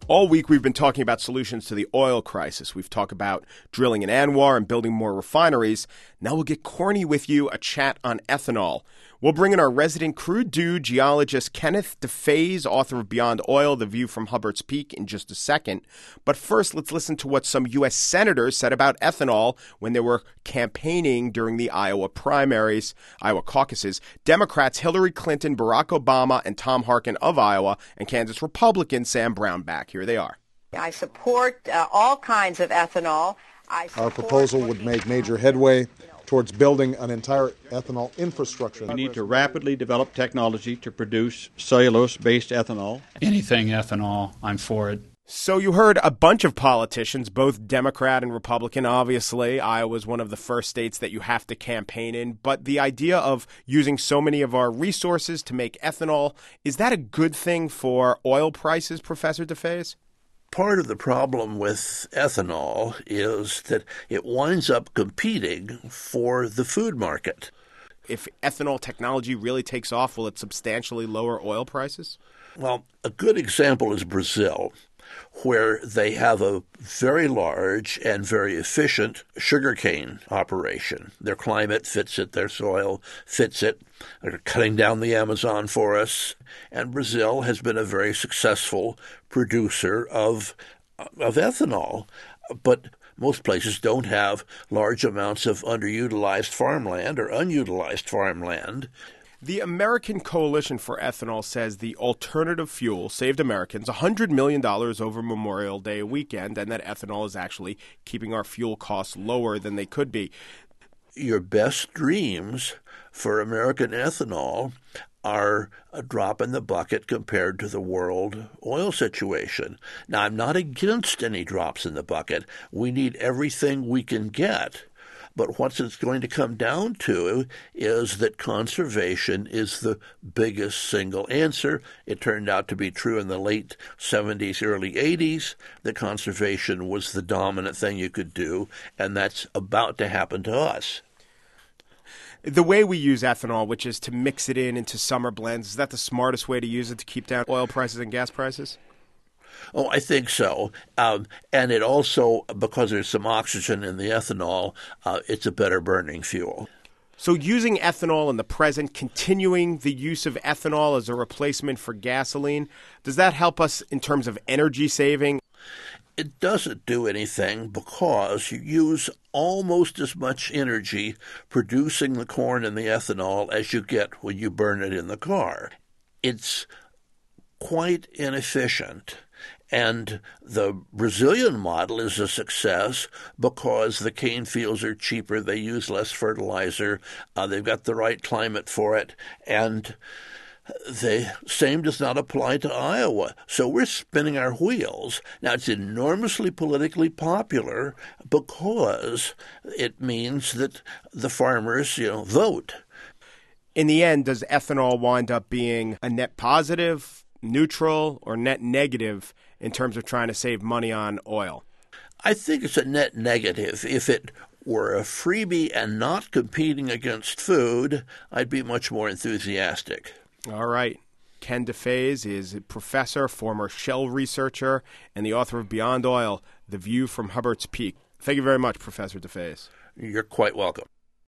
All week we've been talking about solutions to the oil crisis. We've talked about drilling in Anwar and building more refineries. Now we'll get corny with you, a chat on ethanol. We'll bring in our resident crude dude, geologist Kenneth DeFaze, author of Beyond Oil, The View from Hubbert's Peak, in just a second. But first, let's listen to what some U.S. senators said about ethanol when they were campaigning during the Iowa caucuses. Democrats Hillary Clinton, Barack Obama, and Tom Harkin of Iowa, and Kansas Republican Sam Brownback. Here they are. I support all kinds of ethanol. Our proposal would make major headway towards building an entire ethanol infrastructure. We need to rapidly develop technology to produce cellulose-based ethanol. Anything ethanol, I'm for it. So you heard a bunch of politicians, both Democrat and Republican. Obviously, Iowa is one of the first states that you have to campaign in. But the idea of using so many of our resources to make ethanol, is that a good thing for oil prices, Professor DeFaze? Part of the problem with ethanol is that it winds up competing for the food market. If ethanol technology really takes off, will it substantially lower oil prices? Well, a good example is Brazil, where they have a very large and very efficient sugarcane operation. Their climate fits it, their soil fits it. They're cutting down the Amazon for us. And Brazil has been a very successful producer of ethanol. But most places don't have large amounts of underutilized farmland or unutilized farmland. The American Coalition for Ethanol says the alternative fuel saved Americans $100 million over Memorial Day weekend, and that ethanol is actually keeping our fuel costs lower than they could be. Your best dreams for American ethanol are a drop in the bucket compared to the world oil situation. Now, I'm not against any drops in the bucket. We need everything we can get. But what it's going to come down to is that conservation is the biggest single answer. It turned out to be true in the late 70s, early 80s, that conservation was the dominant thing you could do, and that's about to happen to us. The way we use ethanol, which is to mix it into summer blends, is that the smartest way to use it to keep down oil prices and gas prices? Oh, I think so. And it also, because there's some oxygen in the ethanol, it's a better burning fuel. So using ethanol in the present, continuing the use of ethanol as a replacement for gasoline, does that help us in terms of energy saving? It doesn't do anything because you use almost as much energy producing the corn and the ethanol as you get when you burn it in the car. It's quite inefficient. And the Brazilian model is a success because the cane fields are cheaper, they use less fertilizer, they've got the right climate for it, and the same does not apply to Iowa. So we're spinning our wheels. Now, it's enormously politically popular because it means that the farmers, vote. In the end, does ethanol wind up being a net positive, neutral, or net negative in terms of trying to save money on oil? I think it's a net negative. If it were a freebie and not competing against food, I'd be much more enthusiastic. All right. Ken DeFaze is a professor, former Shell researcher, and the author of Beyond Oil, The View from Hubbert's Peak. Thank you very much, Professor DeFaze. You're quite welcome.